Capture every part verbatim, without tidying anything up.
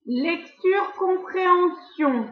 Lecture compréhension.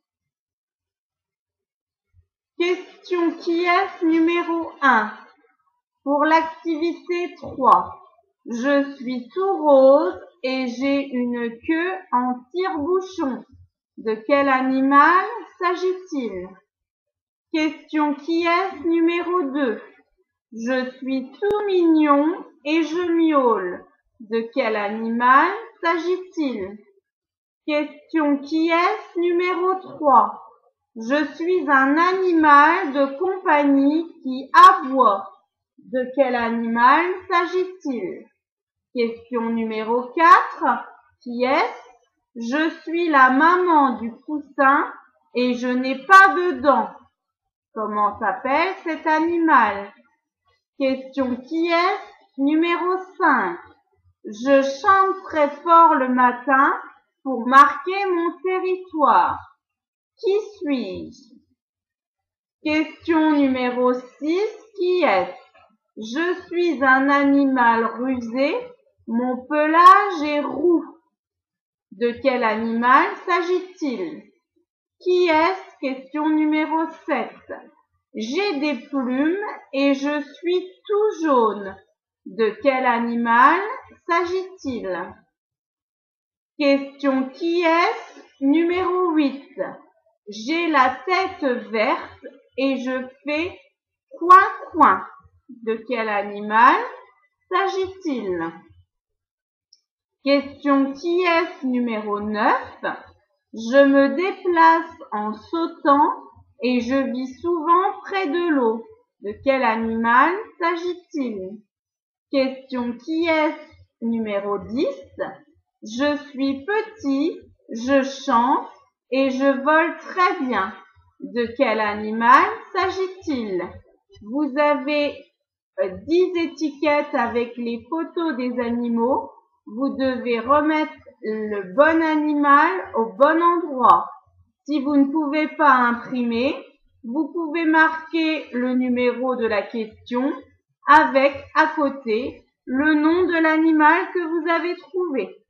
Question qui est numéro un. Pour l'activité trois. Je suis tout rose et j'ai une queue en tire-bouchon. De quel animal s'agit-il? Question qui est numéro deux. Je suis tout mignon et je miaule. De quel animal s'agit-il? Question qui est numéro trois. Je suis un animal de compagnie qui aboie. De quel animal s'agit-il? Question numéro quatre. Qui est-ce? Je suis la maman du coussin et je n'ai pas de dents. Comment s'appelle cet animal? Question qui est numéro cinq. Je chante très fort le matin pour marquer mon territoire. Qui suis-je? Question numéro six. Qui est-ce? Je suis un animal rusé, mon pelage est roux. De quel animal s'agit-il? Qui est-ce? Question numéro sept. J'ai des plumes et je suis tout jaune. De quel animal s'agit-il? Question qui est-ce? Numéro huit. J'ai la tête verte et je fais coin-coin. De quel animal s'agit-il? Question qui est numéro neuf. Je me déplace en sautant et je vis souvent près de l'eau. De quel animal s'agit-il? Question qui est numéro dix. Je suis petit, je chante et je vole très bien. De quel animal s'agit-il? Vous avez dix étiquettes avec les photos des animaux. Vous devez remettre le bon animal au bon endroit. Si vous ne pouvez pas imprimer, vous pouvez marquer le numéro de la question avec à côté le nom de l'animal que vous avez trouvé.